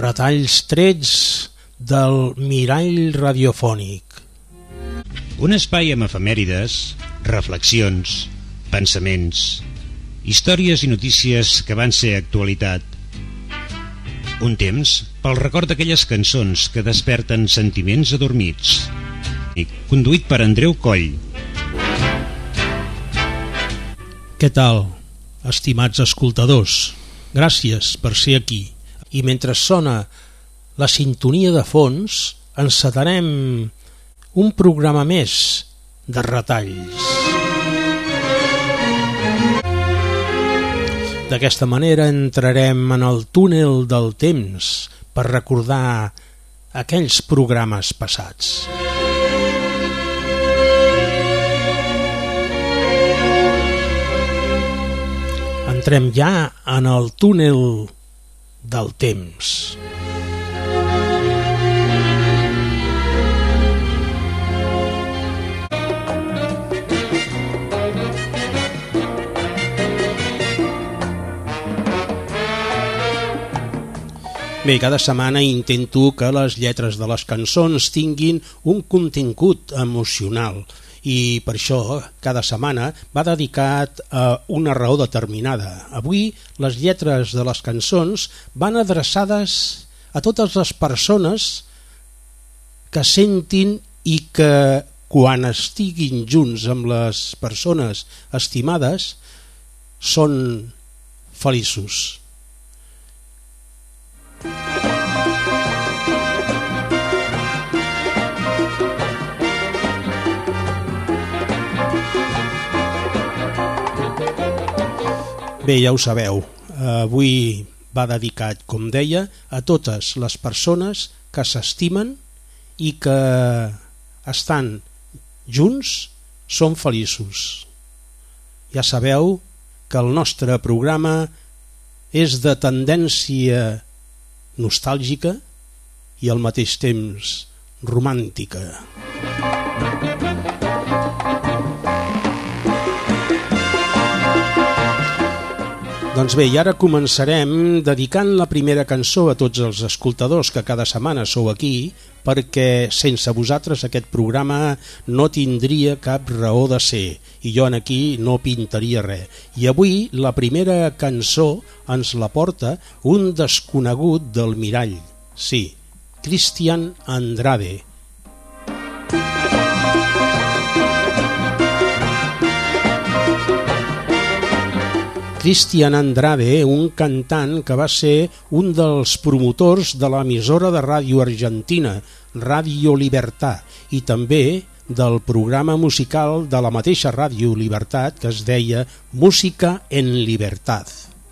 retalls trets del mirall radiofònic. Un espai amb efemèrides, reflexions, pensaments, històries i notícies que van ser actualitat. Un temps pel record d'aquelles cançons que desperten sentiments adormits. Conduït per Andreu Coll. Què tal, estimats escoltadors? Gràcies per ser aquí. I mentre sona la sintonia de fons, encetarem un programa més de retalls. D'aquesta manera entrarem en el túnel del temps per recordar aquells programes passats. Entrem ja en el túnel del temps. Bé, cada setmana intento que les lletres de les cançons tinguin un contingut emocional i per això cada setmana va dedicat a una raó determinada. Avui les lletres de les cançons van adreçades a totes les persones que sentin i que quan estiguin junts amb les persones estimades són feliços. Bé, ja ho sabeu, avui va dedicat, com deia, a totes les persones que s'estimen i que estan junts són feliços. Ja sabeu que el nostre programa és de tendència nostàlgica i al mateix temps romàntica. Doncs bé, i ara començarem dedicant la primera cançó a tots els escoltadors que cada setmana sou aquí, perquè sense vosaltres aquest programa no tindria cap raó de ser i jo aquí no pintaria res. I avui la primera cançó ens la porta un desconegut del mirall, sí, Cristian Andrade. Cristian Andrade, un cantant que va ser un dels promotors de l'emissora de ràdio argentina, Radio Libertad, i també del programa musical de la mateixa Ràdio Libertad que es deia Música en Libertad.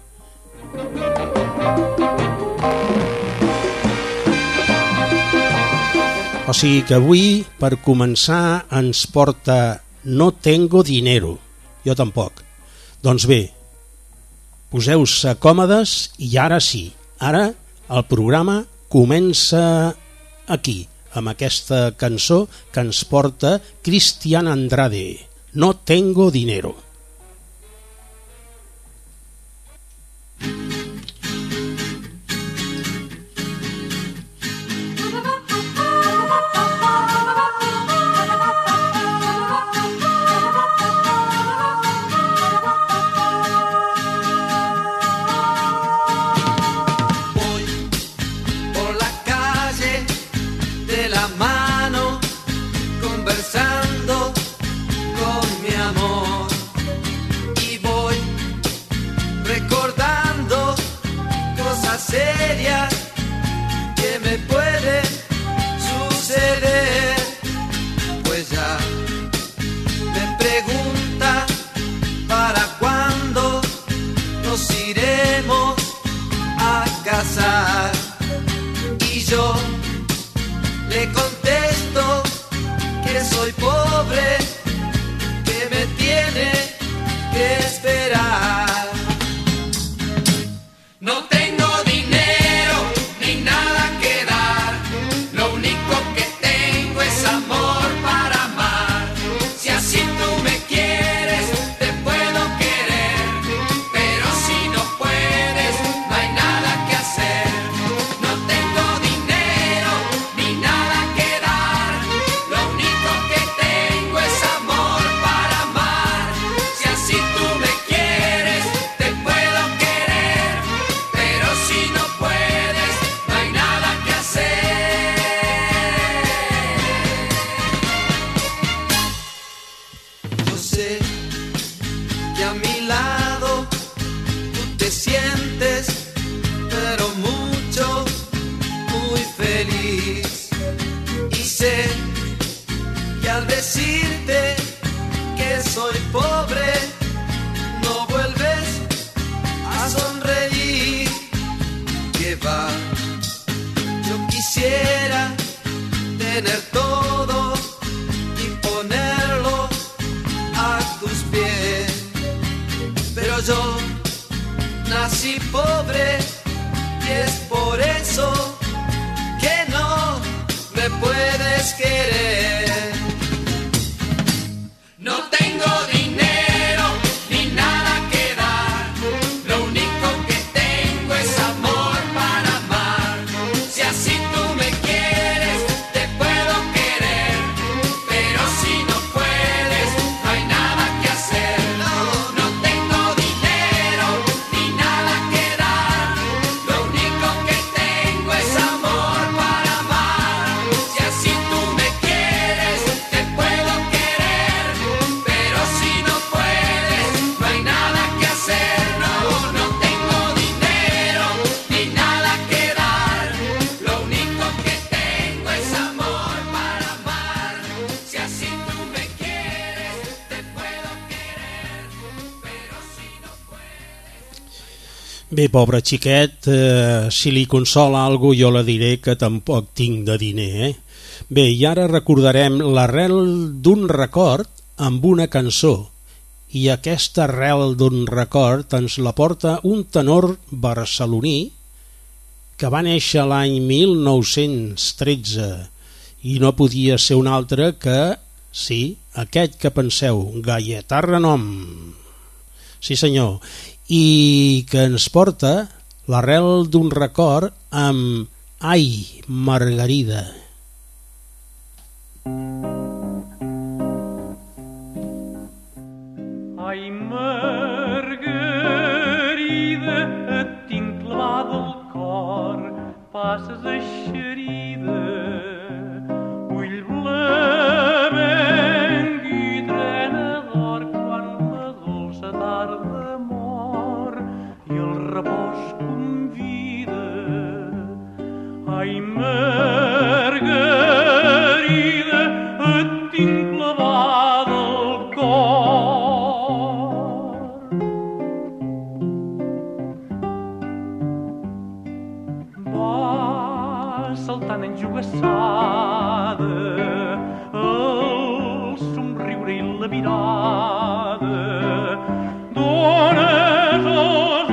O sigui que avui, per començar, ens porta No tengo dinero. Jo tampoc. Doncs bé, poseu-se còmodes i ara sí, ara el programa comença aquí, amb aquesta cançó que ens porta Cristian Andrade, No tengo dinero. Mano, conversando con mi amor. tener todo y ponerlo a tus pies. Pero yo nací pobre y es por eso que no me puedes querer. No tengo dinero ni nada que dar, lo único que tengo es amor para amar. Si así tú me quieres, te puedo querer, pero si no puedes, no hay nada que hacer. No tengo dinero ni nada que dar, lo único que tengo es amor para amar. Si así tú me quieres, te puedo querer, pero si no puedes, no hay nada que hacer. No tengo dinero ni nada que dar, lo único que tengo es amor para amar. Si así tú me quieres, te puedo querer, pero si no puedes. Bé, pobre xiquet, si li consola alguna cosa, jo la diré que tampoc tinc de diner, Bé, i ara recordarem l'arrel d'un record amb una cançó, i aquesta arrel d'un record ens la porta un tenor barceloní que va néixer l'any 1913 i no podia ser un altre que, sí, aquest que penseu, Gaietà Renom. Sí senyor, i que ens porta l'arrel d'un record amb Ai, Margarida. Ai, Margarida, et tinc clavat al cor, passes eixerida, ull blavenc i drena d'or quan la dolça tarda mor i el repòs convida. Ai, Margarida, et tinc clavat al cor. Va saltant enjogassada, el somriure i la mirada, dones als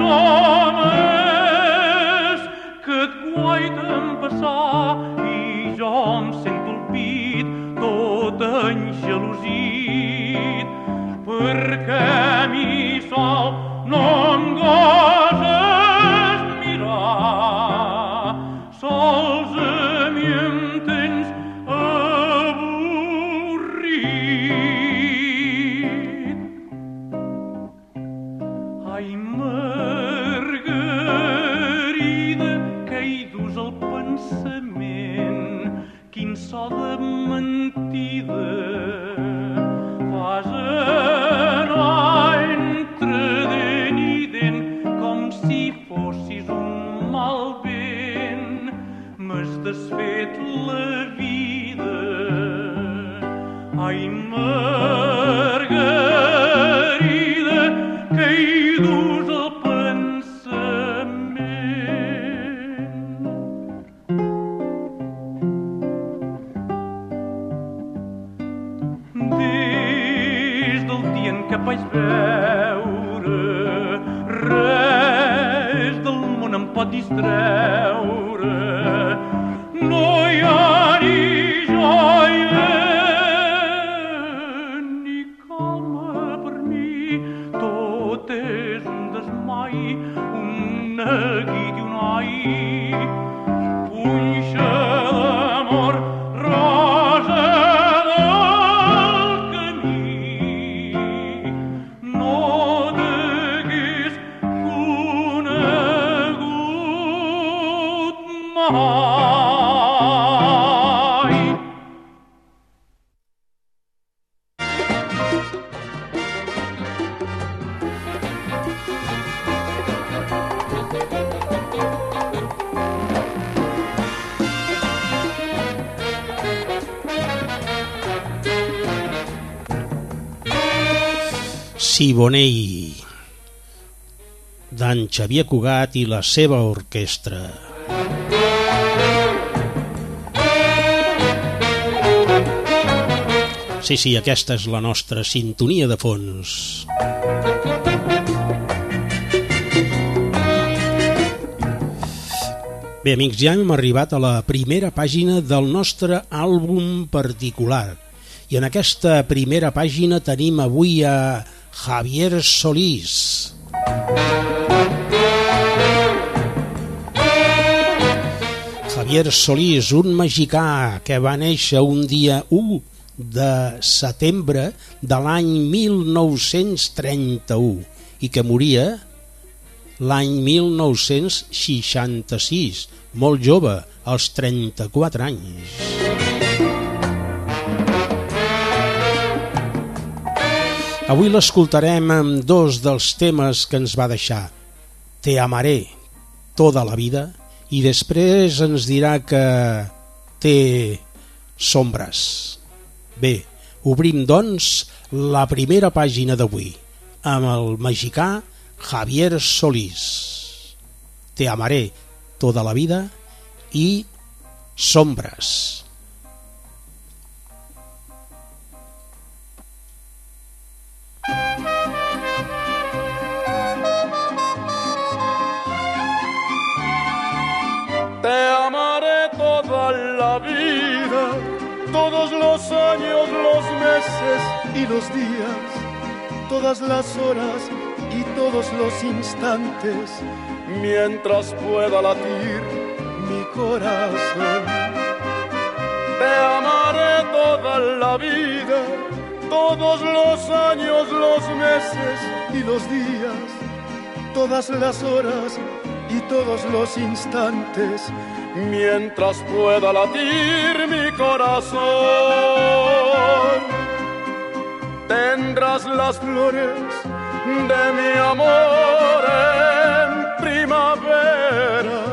homes que et guaiten passar i jo em sento el pit tot engelosit perquè a mi sol no em goses mirar, sols a mi em tens avorrit. Ai, Margarida, que hi dus el pensament, quin so de mentida fas anar entre dent i dent com si fossis un mal vent. M'has desfet la vida. Ai, Margarida, que hi dus el pensament. Des del dia en què em vaig veure, res del món em pot distreure. No hi ha ni joia ni calma per mi, tot és un desmai, un neguit i un ai. Punxa d'amor, rosa del camí, no t'hagués conegut mai. Siboney, d'en Xavier Cugat i la seva orquestra. Sí, aquesta és la nostra sintonia de fons. Bé, amics, ja hem arribat a la primera pàgina del nostre àlbum particular. I en aquesta primera pàgina tenim avui a Javier Solís. Javier Solís, un mexicà que va néixer un dia 1 de setembre de l'any 1931 i que moria l'any 1966, molt jove, als 34 anys. Avui l'escoltarem amb dos dels temes que ens va deixar, Te amaré toda la vida, i després ens dirà que té sombres. Bé, obrim doncs la primera pàgina d'avui amb el mexicà Javier Solís. Te amaré toda la vida i sombres. Te amaré toda la vida, todos los años, los meses y los días, todas las horas y todos los instantes, mientras pueda latir mi corazón. Te amaré toda la vida, todos los años, los meses y los días, todas las horas y todos los instantes, mientras pueda latir mi corazón. Tendrás las flores de mi amor en primavera.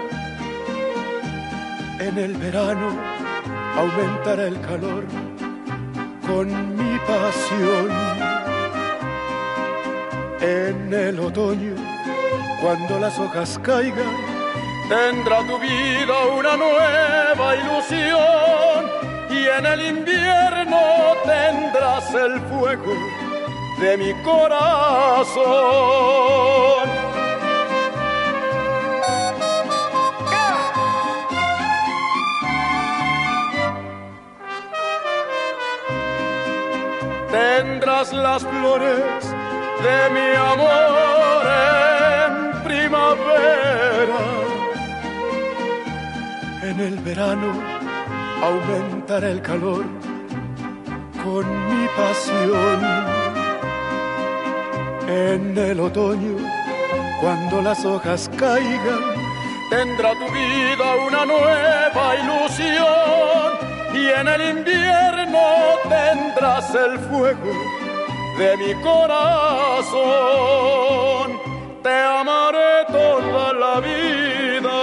En el verano aumentará el calor con mi pasión. En el otoño, cuando las hojas caigan, tendrá tu vida una nueva ilusión. Y en el invierno tendrás el fuego de mi corazón. Tendrás las flores de mi amor en primavera. En el verano aumentará el calor con mi pasión. En el otoño, cuando las hojas caigan, tendrá tu vida una nueva ilusión. Y en el invierno tendrás el fuego de mi corazón. Te amaré toda la vida.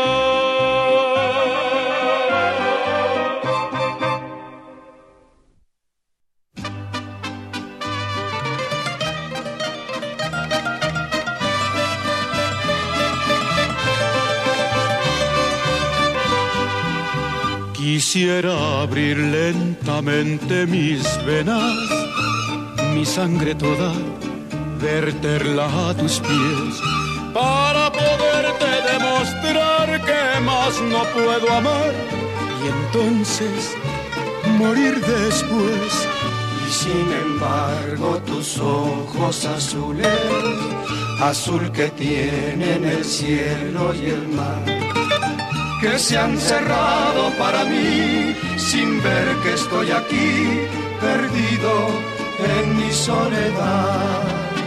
Quisiera abrir lentamente mis venas, mi sangre toda, verterla a tus pies, para poderte demostrar que más no puedo amar, y entonces morir después. Y sin embargo tus ojos azules, azul que tienen el cielo y el mar, que se han cerrado para mí, sin ver que estoy aquí, perdido en mi soledad.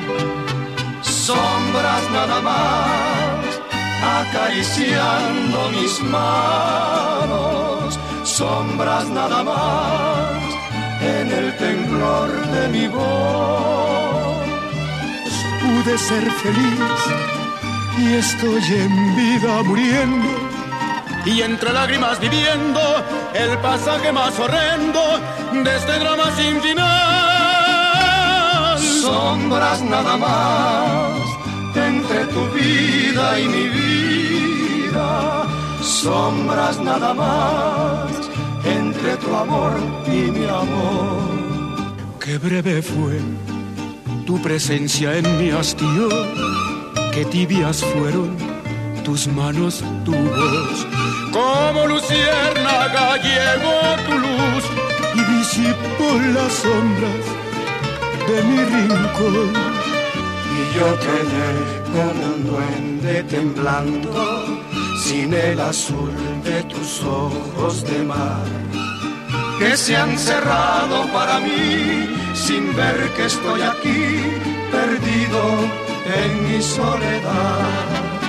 Sombras nada más, acariciando mis manos, sombras nada más, en el temblor de mi voz. Pude ser feliz y estoy en vida muriendo, Y entre lágrimas viviendo el pasaje más horrendo de este drama sin final. Sombras nada más, entre tu vida y mi vida. Sombras nada más, entre tu amor y mi amor. Qué breve fue tu presencia en mi hastío, qué tibias fueron tus manos, tu voz. Como luciérnaga llegó tu luz y disipó las sombras de mi rincón. Y yo quedé como un duende temblando, sin el azul de tus ojos de mar, que se han cerrado para mí, sin ver que estoy aquí, perdido en mi soledad.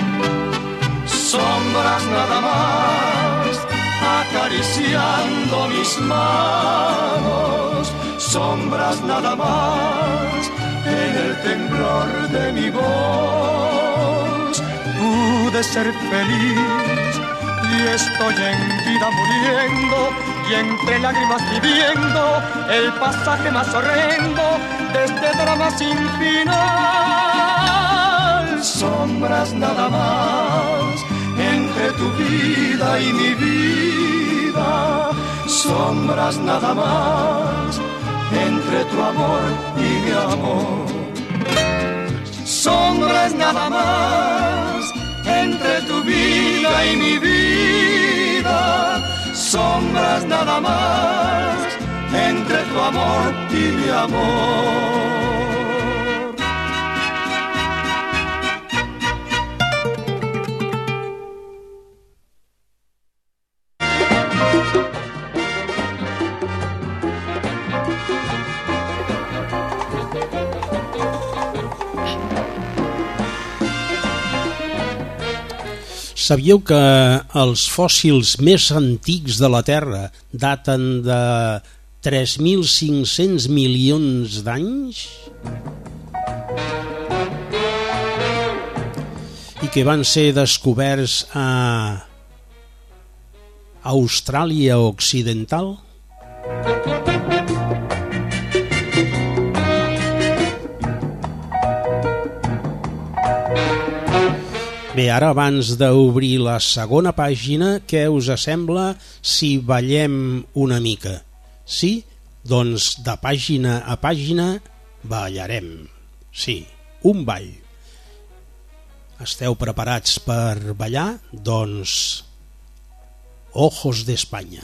Sombras nada más, acariciando mis manos, sombras nada más, en el temblor de mi voz. Pude ser feliz y estoy en vida muriendo, y entre lágrimas viviendo el pasaje más horrendo de este drama sin final. Sombras nada más, entre tu vida y mi vida, sombras nada más, entre tu amor y mi amor. Sombras nada más, entre tu vida y mi vida, sombras nada más, entre tu amor y mi amor. Sabíeu que els fòssils més antics de la Terra daten de 3.500 milions d'anys? I que van ser descoberts a Austràlia Occidental? Bé, ara abans d'obrir la segona pàgina, què us sembla si ballem una mica? Sí? Doncs de pàgina a pàgina ballarem. Sí, un ball. Esteu preparats per ballar? Doncs Ojos de España.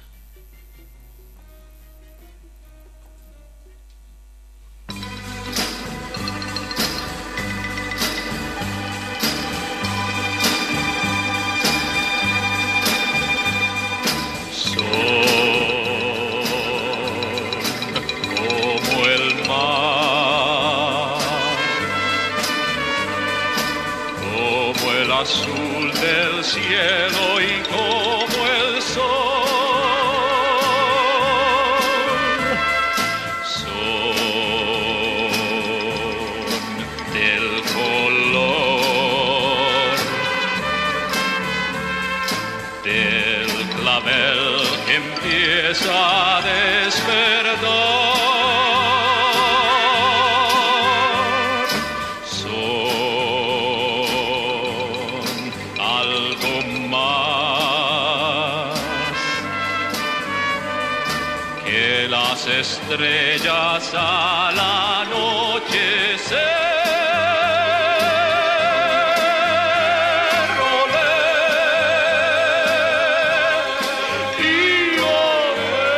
Azul del cielo y como el sol son del color del clavel que empieza a despertar. Estrellas al anochecer, olé, y olé,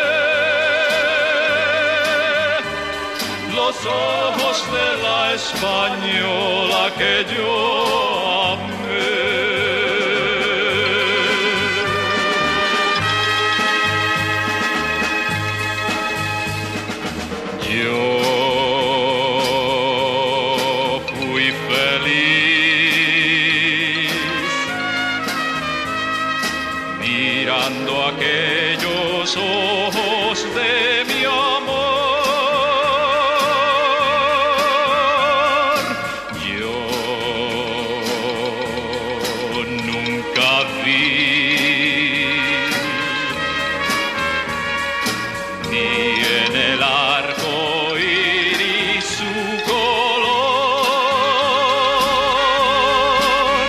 los ojos de la española que yo amé. Aquellos ojos de mi amor, yo nunca vi ni en el arco iris su color,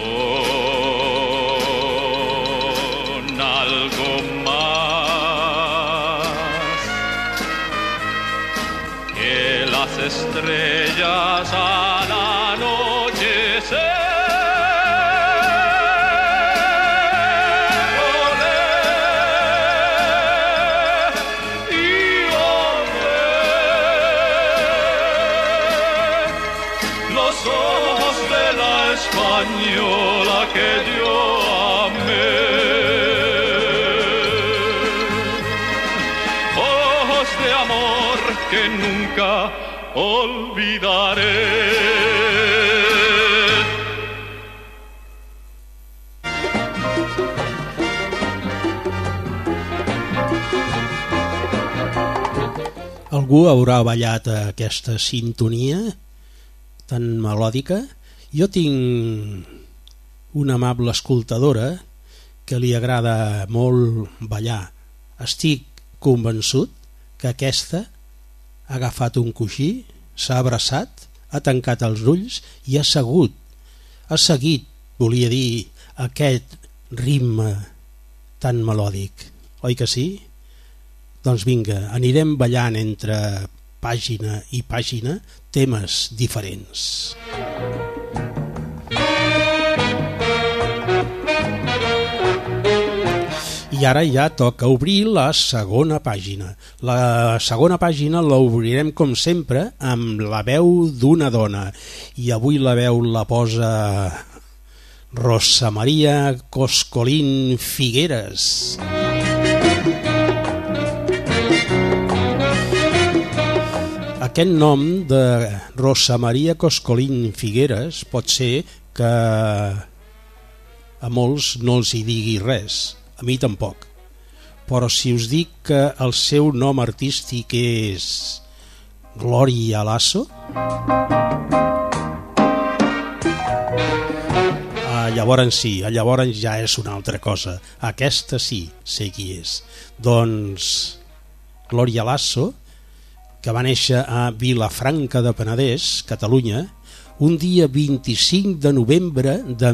algo más ojos de la española que yo amé. Ojos de amor que nunca olvidaré. Algú haurà ballat aquesta sintonia tan melòdica? Jo tinc una amable escoltadora que li agrada molt ballar. Estic convençut que aquesta ha agafat un coixí, s'ha abraçat, ha tancat els ulls i ha seguit, volia dir, aquest ritme tan melòdic. Oi que sí? Doncs vinga, anirem ballant entre pàgina i pàgina temes diferents. I ara ja toca obrir la segona pàgina. La segona pàgina l'obrirem com sempre amb la veu d'una dona. I avui la veu la posa Rosa Maria Coscolín Figueras. Aquest nom de Rosa Maria Coscolín Figueras pot ser que a molts no els hi digui res, a mi tampoc, però si us dic que el seu nom artístic és Gloria Lasso, llavors sí, llavors ja és una altra cosa. Aquesta sí, sé qui és. Doncs Gloria Lasso, que va néixer a Vilafranca de Penedès, Catalunya, un dia 25 de novembre de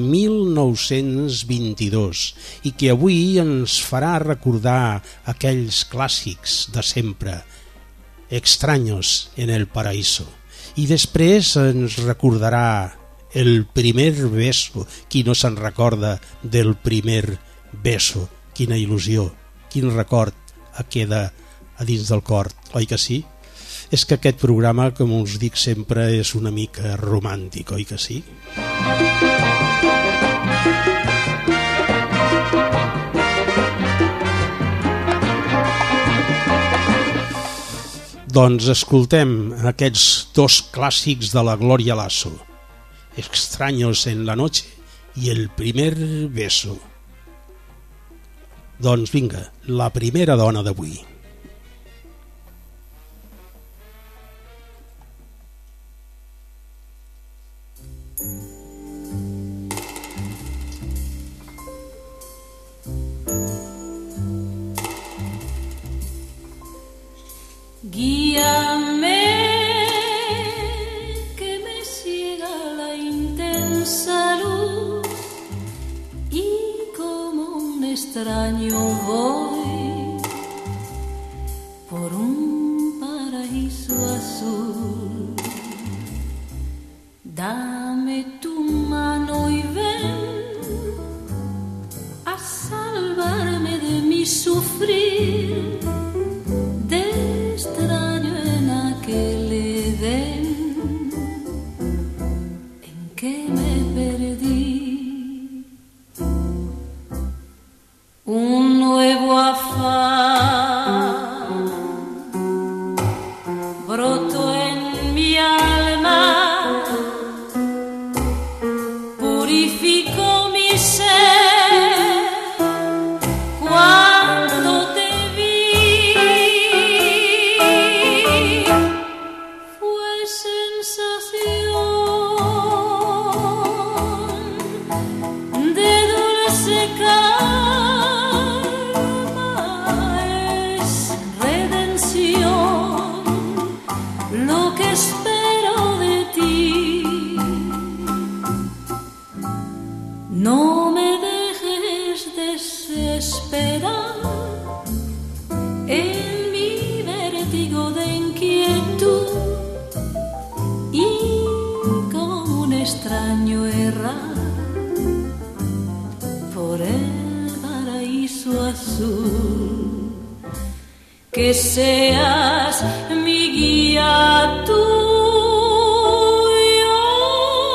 1922 i que avui ens farà recordar aquells clàssics de sempre, Extraños en el Paraíso, i després ens recordarà el primer beso. Qui no se'n recorda del primer beso? Quina il·lusió, quin record queda a dins del cor, oi que sí? És que aquest programa, com us dic sempre, és una mica romàntic, oi que sí? Doncs escoltem aquests dos clàssics de la Gloria Lasso, Extraños en la noche i el primer beso. Doncs vinga, la primera dona d'avui. Guíame, que me ciega la intensa luz y como un extraño voy por un paraíso azul. Dame tu mano y ven a salvarme de mi sufrir. Extraño en aquel Edén en que me perdí. Un nuevo afán brotó en mi alma, purificó mi ser. No me dejes desesperar en mi vértigo de inquietud y como un extraño errar por el paraíso azul. Que seas mi guía tú.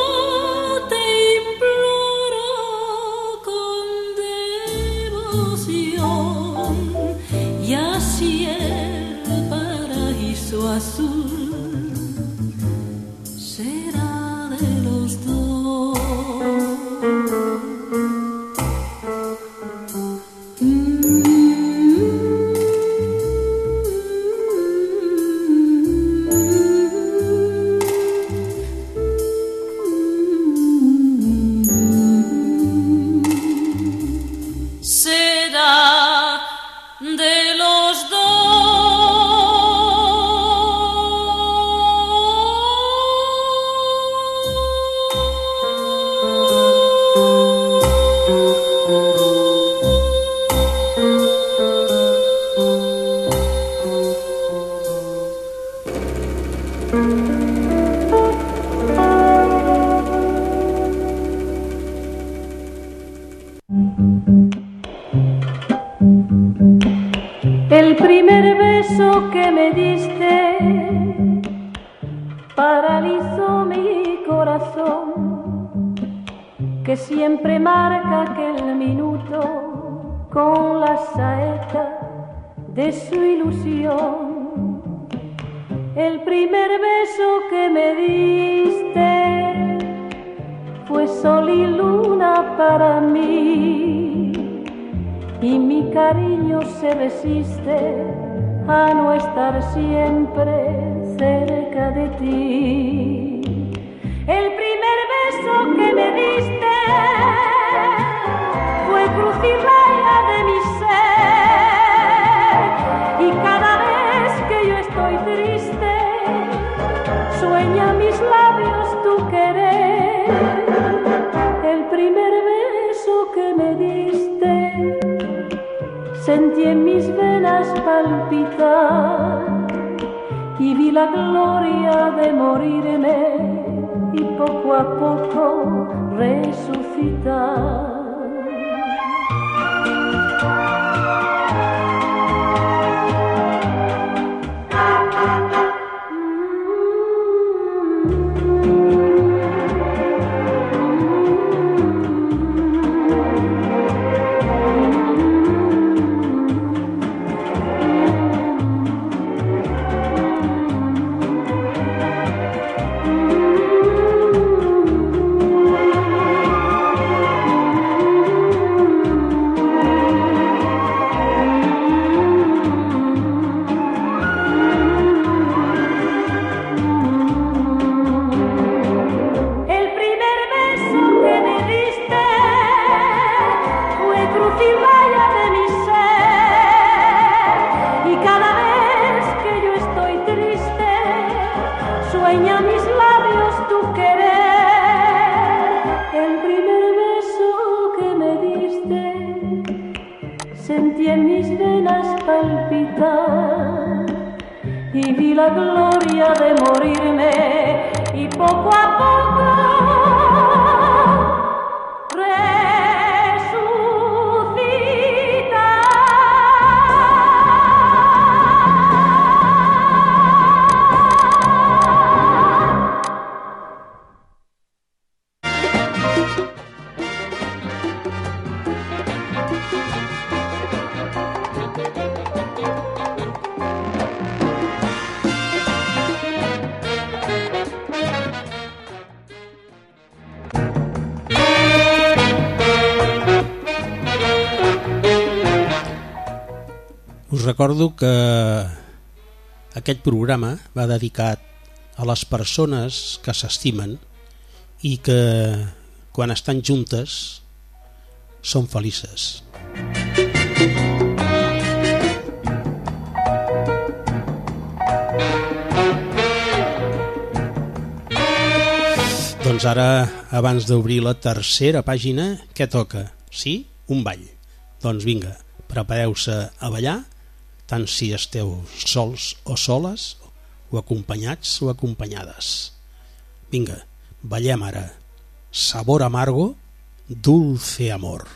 beso que me diste paralizó mi corazón, que siempre marca aquel minuto con la saeta de su ilusión. El primer beso que me diste fue sol y luna para mí, y mi cariño se resiste a no estar siempre cerca de ti. El primer beso que me diste fue cruz y raya de mi ser, y cada vez que yo estoy triste sueña mis labios tu querer. El primer beso que me diste sentí en mis venas palpitar y vi la gloria de morirme y poco a poco resucitar. Y vi la gloria de morirme y poco a poco recordo que aquest programa va dedicat a les persones que s'estimen i que quan estan juntes són felices. Doncs ara, abans d'obrir la tercera pàgina, què toca? Sí? Un ball. Doncs vinga, prepareu-se a ballar, tant si esteu sols o soles, o acompanyats o acompanyades. Vinga, ballem ara. Sabor amargo, dulce amor.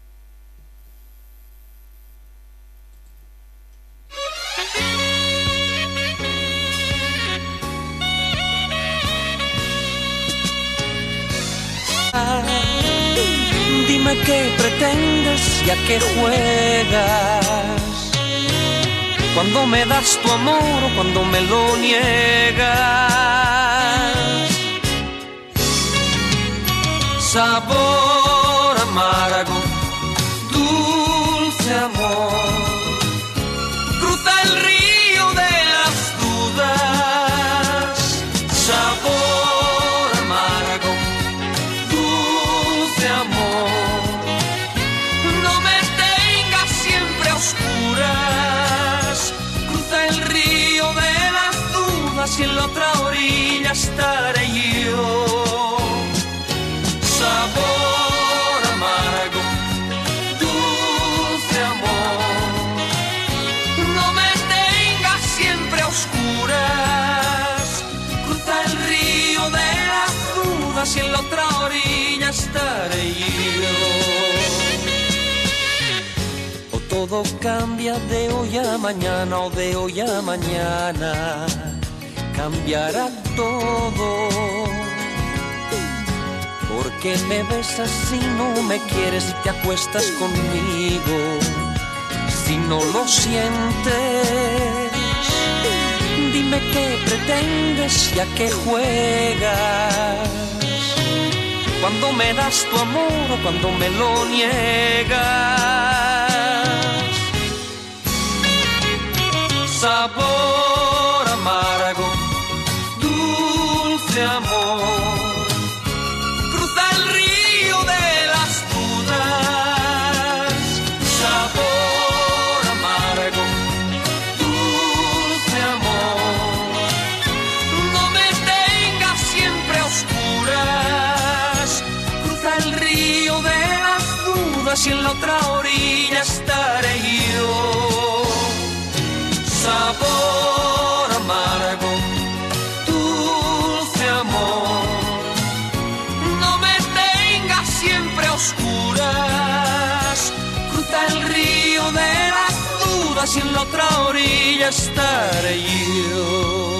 Dime qué pretendes y a qué juegas, cuando me das tu amor o cuando me lo niegas. Sabor amargo, dulce amor, cruza el río de las dudas. Sabor amargo, dulce amor, no me tengas siempre a oscuras. Y en la otra orilla estaré yo. Sabor amargo, dulce amor, no me tengas siempre a oscuras. Cruza el río de las dudas y en la otra orilla estaré yo. todo cambia de hoy a mañana o de hoy a mañana cambiará todo. ¿Por qué me besas si no me quieres y te acuestas conmigo? Si no lo sientes, dime qué pretendes y a qué juegas. Cuando me das tu amor o cuando me lo niegas. Sabor amargo, dulce amor, cruza el río de las dudas. Sabor amargo, dulce amor, no me tengas siempre a oscuras. Cruza el río de las dudas y en la otra orilla estaré yo. Sabor amargo, dulce amor, no me tengas siempre a oscuras. Cruza el río de las dudas y en la otra orilla estaré yo.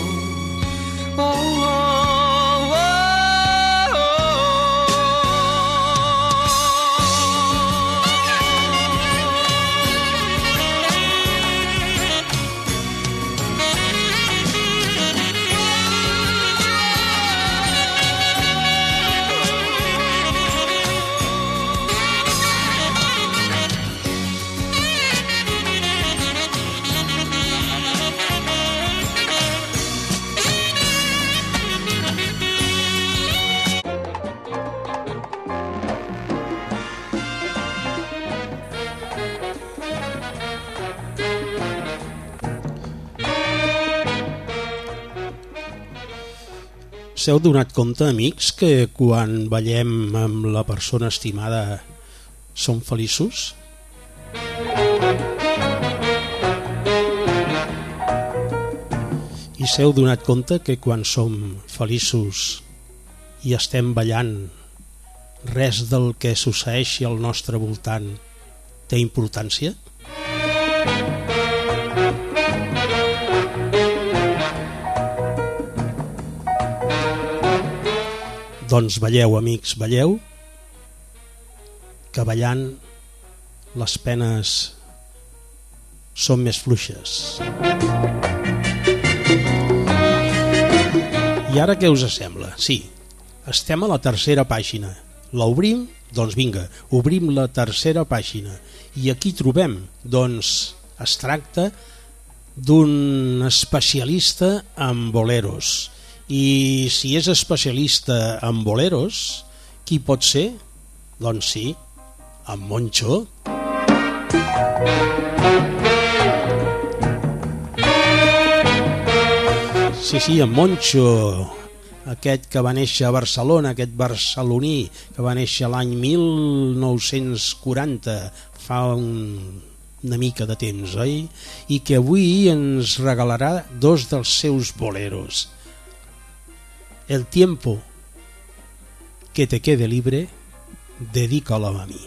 S'heu donat compte, amics, que quan ballem amb la persona estimada som feliços? I s'heu donat compte que quan som feliços i estem ballant, res del que succeeixi al nostre voltant té importància? Doncs balleu, amics, balleu, que ballant les penes són més fluixes. I ara què us sembla? Sí, estem a la tercera pàgina. L'obrim? Doncs vinga, obrim la tercera pàgina. I aquí trobem, doncs, es tracta d'un especialista en boleros. I si és especialista en boleros, qui pot ser? Doncs sí, en Moncho. Sí, en Moncho, aquest que va néixer a Barcelona, aquest barceloní que va néixer l'any 1940, fa una mica de temps, oi? I que avui ens regalarà dos dels seus boleros. El tiempo que te quede libre, dedícalo a mí.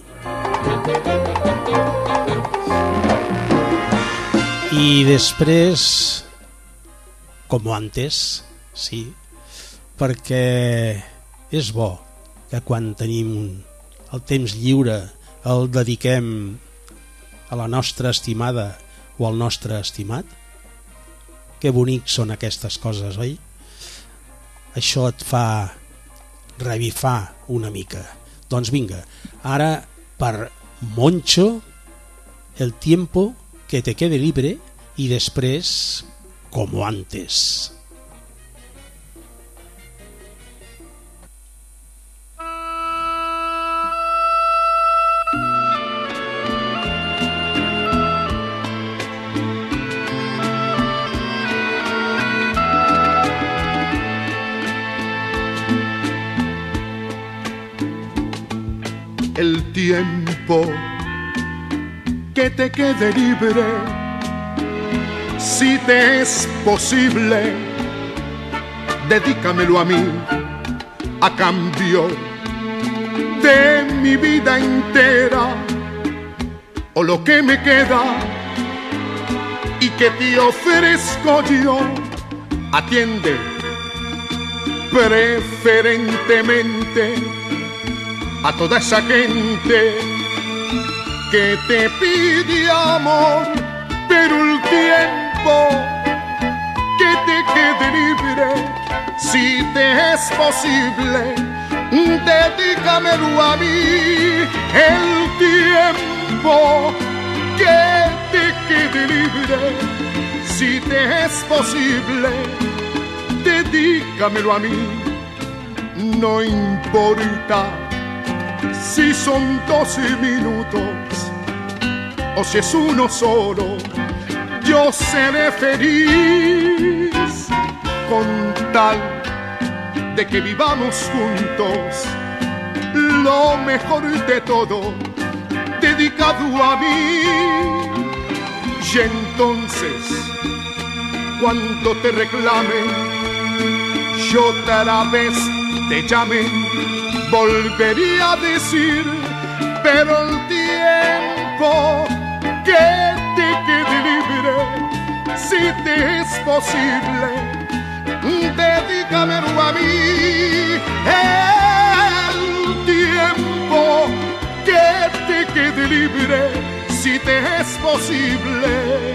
I després, como antes, sí, perquè és bo que quan tenim el temps lliure el dediquem a la nostra estimada o al nostre estimat. Que bonics són aquestes coses, oi? Això et fa revifar una mica. Doncs vinga, ara per Moncho, el tiempo que te quede libre, i després, como antes. El tiempo que te quede libre, si te es posible, dedícamelo a mí, a cambio de mi vida entera. o lo que me queda y que te ofrezco yo. Atiende preferentemente a toda esa gente que te pide amor, pero el tiempo que te quede libre, si te es posible, dedícamelo a mí. El tiempo que te quede libre, si te es posible, dedícamelo a mí. No importa si son 12 minutos o si es uno solo, yo seré feliz con tal de que vivamos juntos lo mejor de todo, dedicado a mí. Y entonces, cuando te reclamen, yo otra vez te llame, volvería a decir, pero el tiempo que te quede libre, si te es posible, dedícamelo a mí. El tiempo que te quede libre, si te es posible,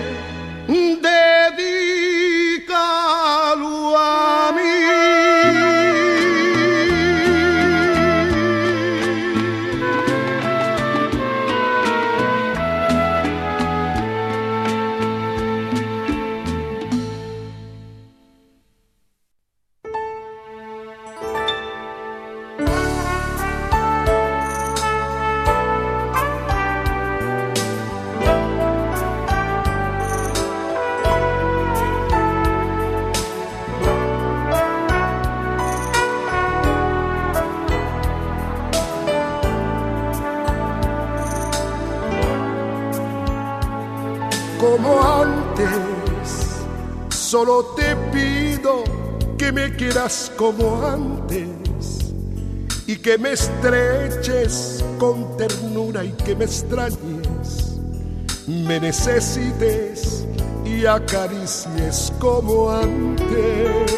dedícalo a mí. Como antes, solo te pido que me quieras como antes y que me estreches con ternura y que me extrañes, me necesites y acaricies como antes.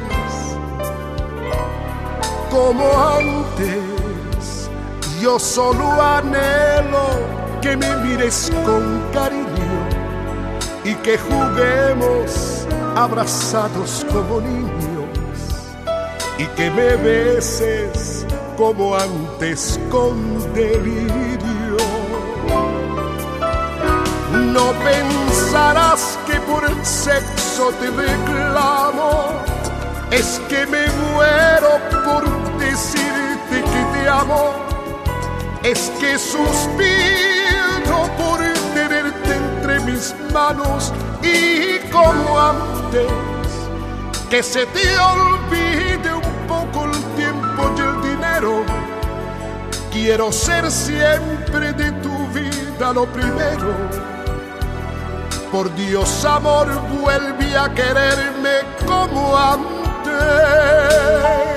Como antes, yo solo anhelo que me mires con cariño y que juguemos abrazados como niños y que me beses como antes con delirio. No pensarás que por el sexo te reclamo, es que me muero por decirte que te amo, es que suspiro por tenerte entre mis manos y como antes, que se te olvide un poco el tiempo y el dinero. Quiero ser siempre de tu vida lo primero. Por Dios, amor, vuelve a quererme como antes.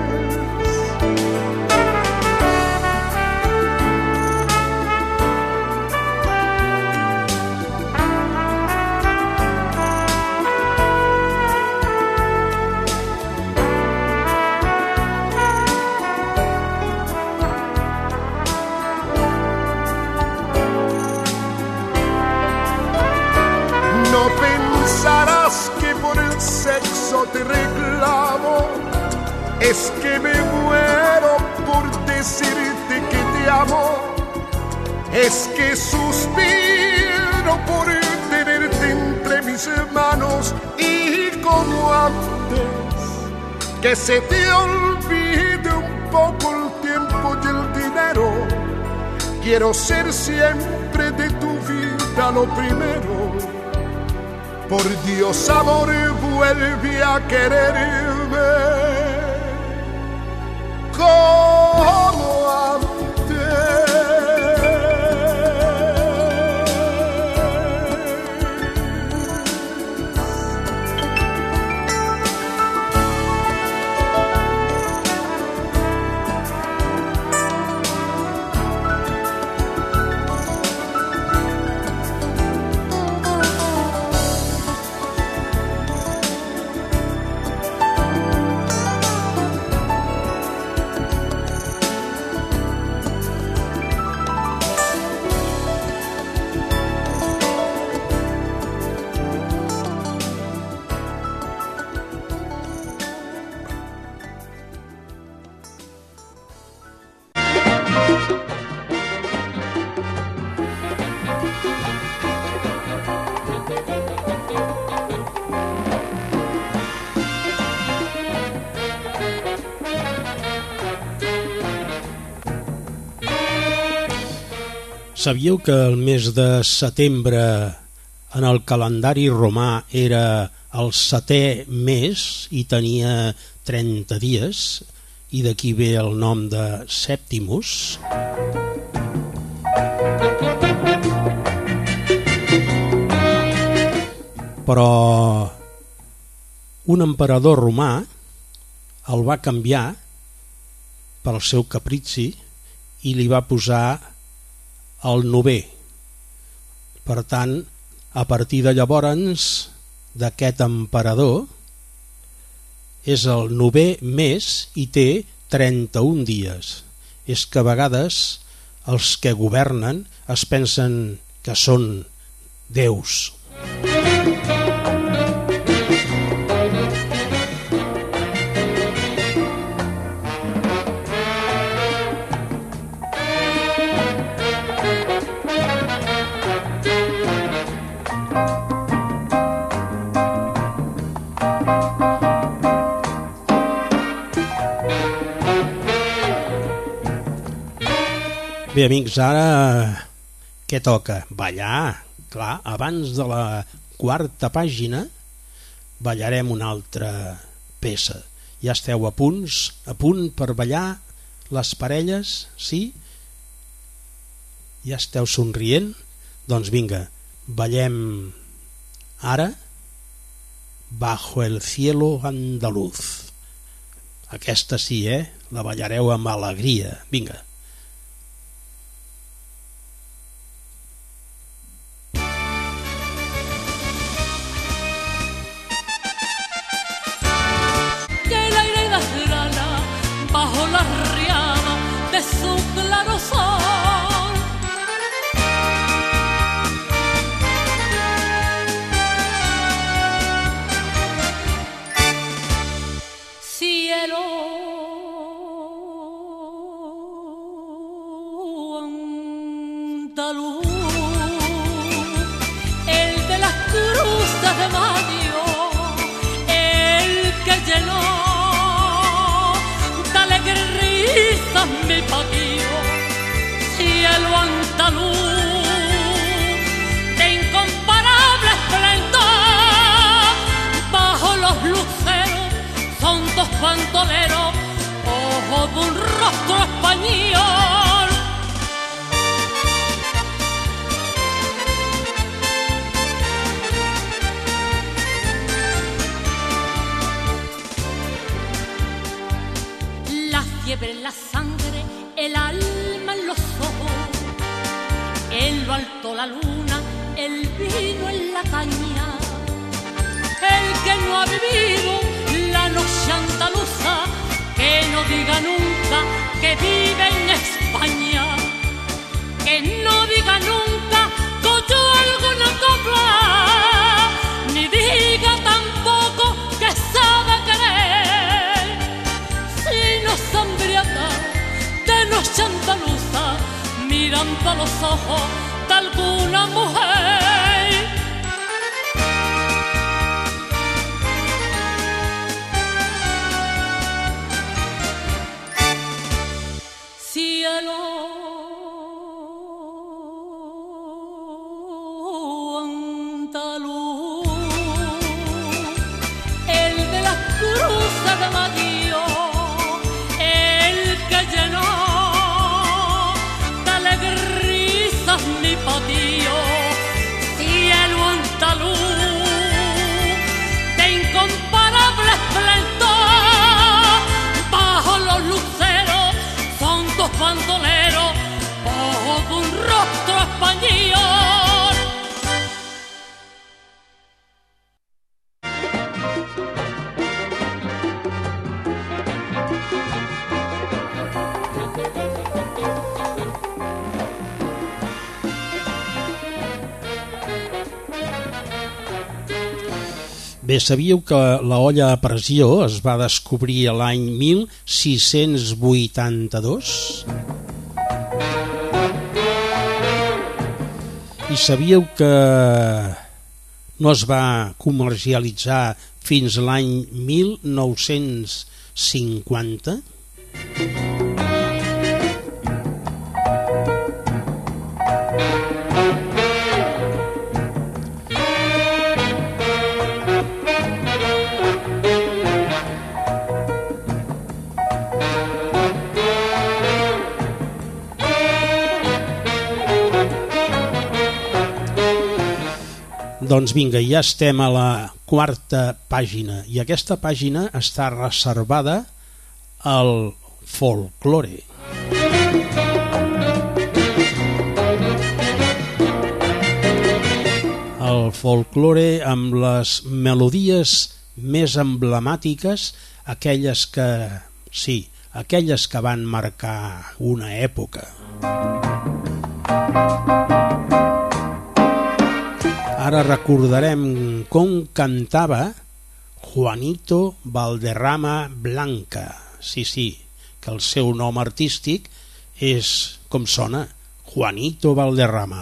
Pensarás que por el sexo te reclamo, es que me muero por decirte que te amo, es que suspiro por tenerte entre mis manos y como antes, que se te olvide un poco el tiempo y el dinero. Quiero ser siempre de tu vida lo primero. Por Dios, amor, vuelve a quererme como antes. Sabíeu que el mes de setembre en el calendari romà era el 7è mes i tenia 30 dies, i d'aquí ve el nom de Septimus? Però un emperador romà el va canviar pel seu caprici i li va posar el 9è. Per tant, a partir de llavors d'aquest emperador és el 9è mes i té 31 dies. És que a vegades els que governen es pensen que són déus. Bé, amics, ara què toca? Ballar. Clar, abans de la 4ª pàgina ballarem una altra peça. Ja esteu a punt per ballar les parelles, sí? Ja esteu somrient? Doncs vinga, ballem ara Bajo el cielo andaluz. Aquesta sí, la ballareu amb alegria. Vinga. Bajo la riada de su claro sol, cielo andaluz, el de las cruces de Mayo, el que llenó mi patio, cielo andaluz de incomparable esplendor, bajo los luceros son dos bandoleros, ojos de un rostro español. La fiebre en la sangre, el alma en los ojos, en lo alto la luna, el vino en la caña. El que no ha vivido la noche andaluza, que no diga nunca que vive en España, que no diga nunca que oyó alguna copla, ni diga tampoco que sabe querer, si no se embriaga de noche andaluza, mirando a los ojos de alguna mujer. Cielo andaluz, el de las cruces de Mayo, el que llenó de alegrías mi patio, cielo andaluz de incomparable esplendor, bajo los luceros son dos bandoleros, ojos de un rostro español. Bé, sabíeu que la olla a pressió es va descobrir l'any 1682? I sabíeu que no es va comercialitzar fins l'any 1950? Doncs vinga, ja estem a la quarta pàgina i aquesta pàgina està reservada al folklore. El folklore amb les melodies més emblemàtiques, aquelles que van marcar una època. Ara recordarem com cantava Juanito Valderrama Blanca. Sí, que el seu nom artístic és com sona, Juanito Valderrama.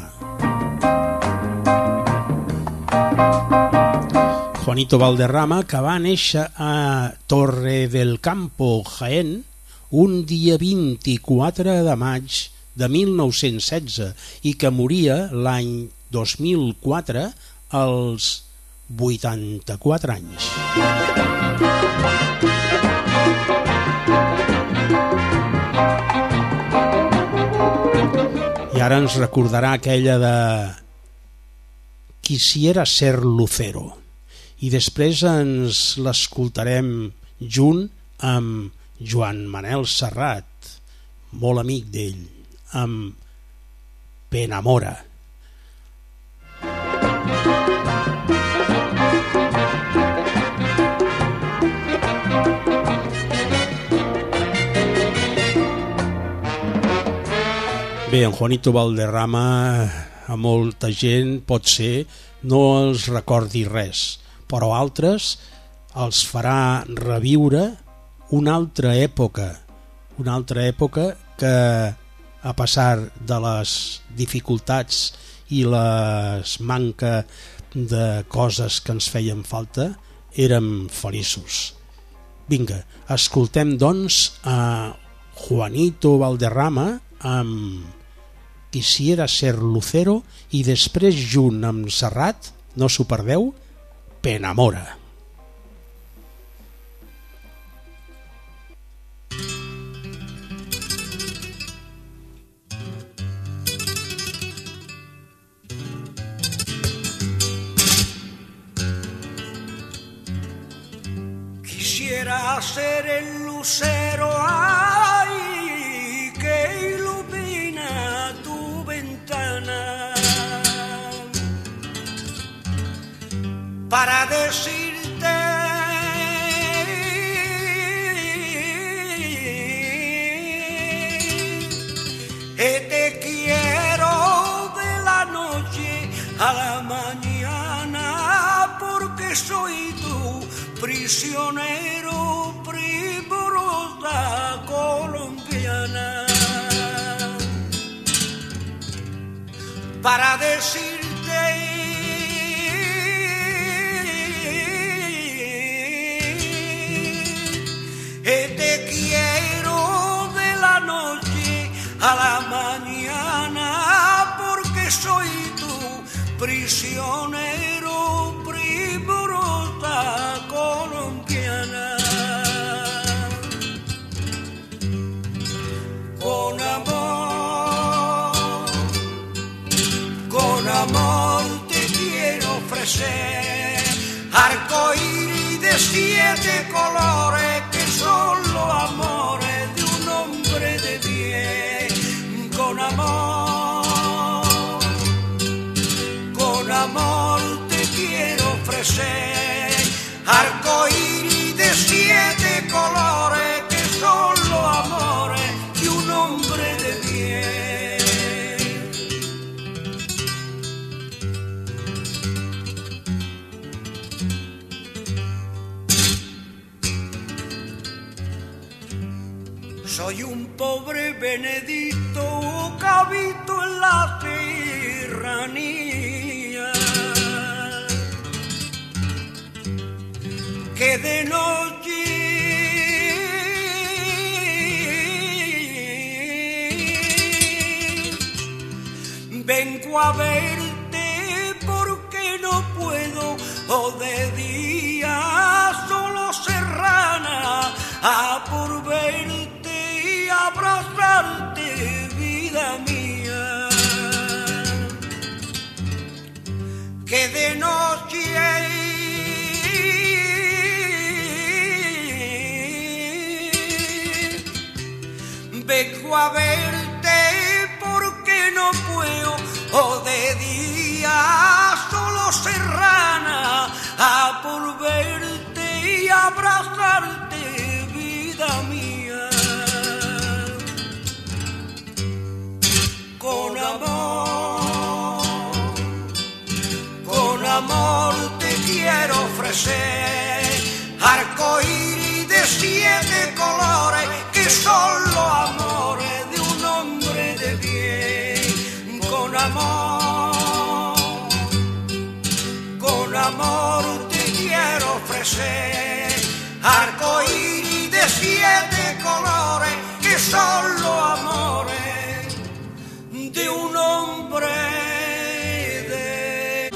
Juanito Valderrama, que va néixer a Torre del Campo, Jaén, un dia 24 de maig de 1916 i que moria l'any 2004 als 84 anys. I ara ens recordarà aquella de Quisiera ser lucero. I després ens l'escoltarem junt amb Joan Manel Serrat, molt amic d'ell, amb Penamora. Bé, en Juanito Valderrama a molta gent pot ser no els recordi res, però altres els farà reviure una altra època que a pesar de les dificultats i les manca de coses que ens feien falta, érem feliços. Vinga, escoltem doncs a Juanito Valderrama amb Quisiera ser lucero i després junt amb Serrat, no s'ho perdeu, Penamora. Quisiera ser el lucero ay, que ilumina tu ventana para decirte te quiero de la noche a la mañana porque soy tu prisionero, primorosa colombiana, para decirte te quiero de la noche a la mañana porque soy tu prisionero, primorosa colombiana. Con amor te quiero ofrecer arcoíris de 7 colores que son los amores de un hombre de bien. Con amor te quiero ofrecer arcoíris de 7 colores que son los amores de un hombre de bien. Soy un pobre Benedito que habito en la serranía, que de noche vengo a verte porque no puedo, o de día solo serrana, a por verte y abrazarte, vida mía, que de noche Llego a verte porque no puedo, o de día solo serrana, a por verte y abrazarte, vida mía. Con amor te quiero ofrecer arcoíris de 7 colores que son los amores de un hombre de bien. Con amor te quiero ofrecer arcoíris de 7 colores que son los amores de un hombre de...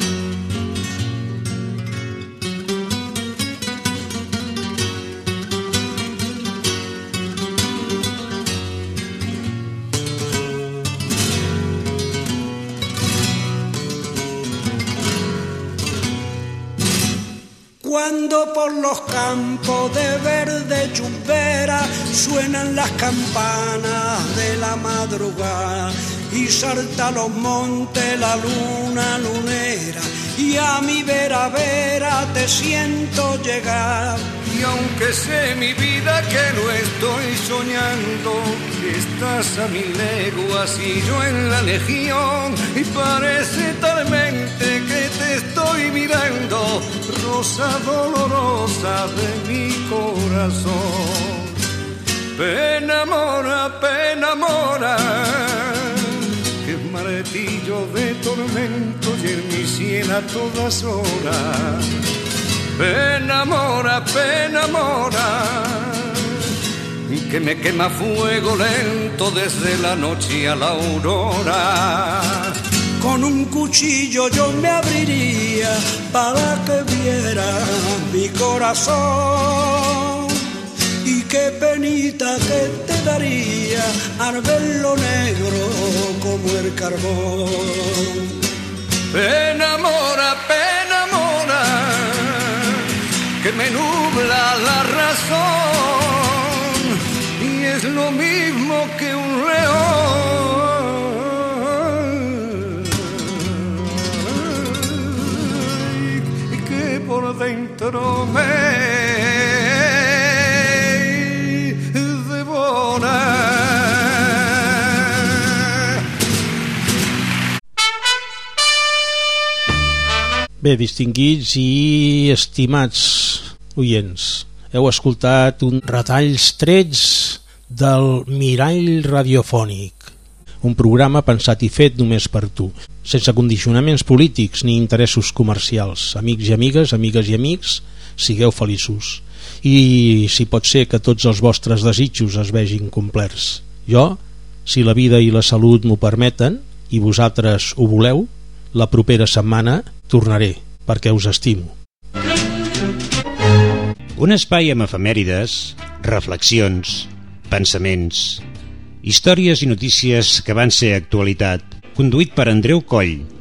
Cuando por los campos de verde chumbera suenan las campanas de la madrugada y salta a los montes la luna lunera y a mi vera te siento llegar. Y aunque sé mi vida que no estoy soñando, que estás a 1000 leguas y yo en la legión, y parece talmente que te estoy mirando, rosa dolorosa de mi corazón. Pena mora, que martillo de tormento y en mi sien a todas horas. Pena mora, que me quema fuego lento desde la noche a la aurora. Con un cuchillo yo me abriría para que viera mi corazón. Y qué penita que te daría al verlo negro como el carbón. Pena mora, que me nubla la razón y es lo mismo que un león que por dentro me devora. Bé, distinguits i estimats oients, heu escoltat un retalls trets del Mirall Radiofònic, un programa pensat i fet només per tu, sense condicionaments polítics ni interessos comercials. Amics i amigues, amigues i amics, sigueu feliços. I si pot ser que tots els vostres desitjos es vegin complerts. Jo, si la vida i la salut m'ho permeten, i vosaltres ho voleu, la propera setmana tornaré, perquè us estimo. Un espai amb efemèrides, reflexions, pensaments, històries i notícies que van ser actualitat, conduït per Andreu Coll.